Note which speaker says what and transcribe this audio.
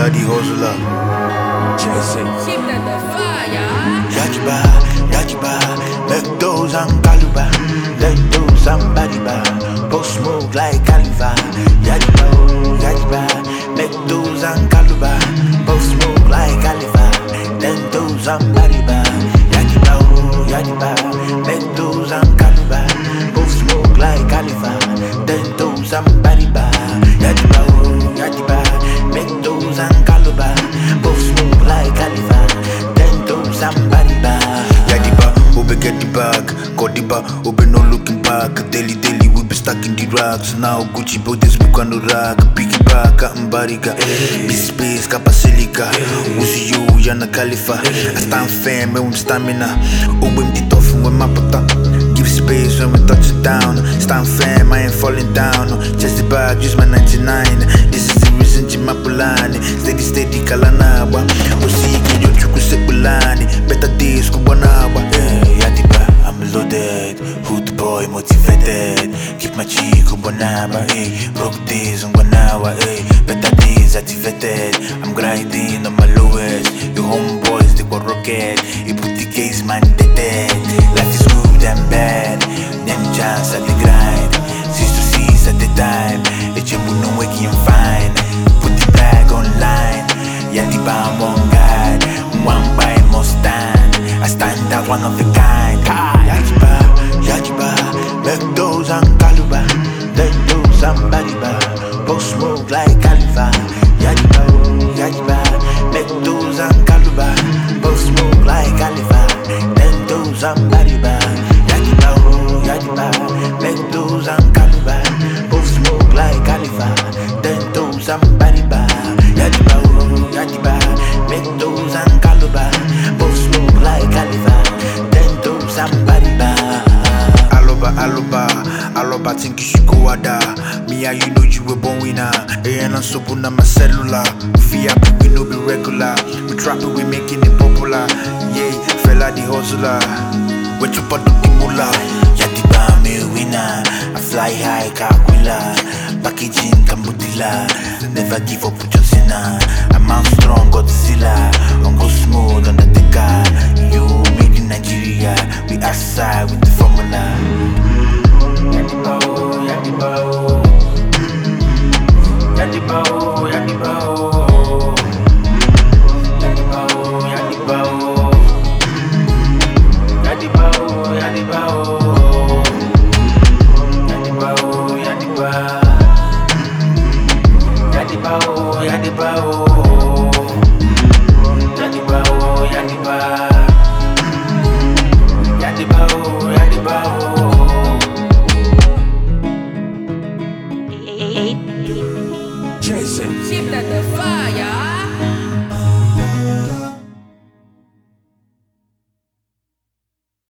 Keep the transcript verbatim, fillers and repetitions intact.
Speaker 1: fella the hustler.
Speaker 2: Jason, keep that the fire.
Speaker 1: Yajiba, Yajiba, make those and Kaluba, let those and Badiba, post smoke like Khalifa. Yajiba, Yajiba, make those and Kaluba, post smoke like Khalifa, then those and Badiba. Yajiba, Yajiba, make those and Kaluba, post smoke like Khalifa, then those and Badiba. Yajiba, Yajiba, make those and Kaluba, post smoke like Khalifa, then those and Badiba. Yadiba, Obe get the bag, Kodiba, Obe no looking back. Daily, daily, we be stuck in the rocks. Now Gucci bodies, we can no rock. Piggyback, Mbariga, Busy Space, Kapasilica. Uzi you, Yana Khalifa. I stand firm, me stamina. Obe the tough when my pata. Give space when we touch it down. Stand firm, I ain't falling down. Just the bag, use my ninety-nine. This is the reason Jima Pulani. Steady, steady, Kalanawa. Osi, Kiyo, Chuku, Sepulani. Better days, Kubanawa. Yadiba, I'm loaded. Hood boy, motivated. Keep my cheek, Kubanawa. Eh. Broke days, Ungwanawa. Eh. Better days, activated. I'm grinding on my lowest. Your homeboys, they got rocket. You put the case, man, they dead. Life is good and bad. Them chance at the grind. Six to six at the time. The chamber no waking fine. Put the bag online. Yadiba, I'm on guard. One by must stand. I stand out one of a kind. Yajiba, Yajiba, make those and Kaluba, let those and Badiba, post smoke like Khalifa. Yajiba, Yajiba, make those and Kaluba, post smoke like Khalifa, then those and Badiba. Yajiba, Yajiba, make those and Kaluba, post smoke like Khalifa, then those and Badiba. Yajiba, Yajiba, make those and Kaluba, post smoke like Khalifa, then those and Badiba. Aloba, Aloba, Aloba, think you should go ada. Me and you know you were born winner. And I'm so on my cellular. We happy, we no be regular. We trapping, we making it popular. Yeah, fella the hustler. We chop out the mula. Yadiba, me winner. I fly high, Kakwila. Packaging, Kambutila. Never give up with your sinner. I'm out strong, Godzilla. On go smooth on the decker. You made in Nigeria. We outside with the formula. Yadiba, oh, Yadiba, oh. Yadiba, oh, Yadiba, oh. Yadiba, oh, Yadiba, oh. Yadiba, oh, Yadiba, oh. Yadiba, oh, Yadiba. Yadiba, oh, Yadiba, oh. Yadiba, oh, Yadiba. Yadiba, oh, Yadiba, oh.
Speaker 2: Jason, keep that the fire.